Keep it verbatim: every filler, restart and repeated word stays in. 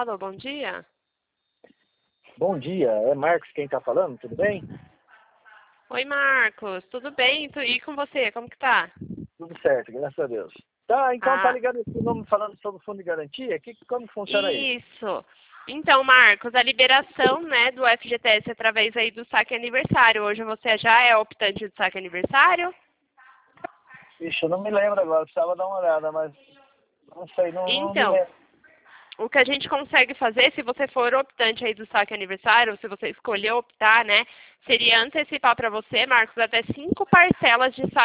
Alô, bom dia. Bom dia, é Marcos quem está falando, tudo bem? Oi, Marcos, tudo bem? Tu- E com você, como que tá? Tudo certo, graças a Deus. Tá, então tá Ah, ligado esse nome falando sobre o fundo de garantia? Que, como que funciona aí? isso. Então, Marcos, a liberação, né, do F G T S através aí do saque aniversário. Hoje você já é optante do saque aniversário? Ixi, eu não me lembro agora, precisava dar uma olhada, mas não sei, não, não me Então, lembro. o que a gente consegue fazer, se você for optante aí do saque aniversário, se você escolher optar, né, seria antecipar para você, Marcos, até cinco parcelas de saque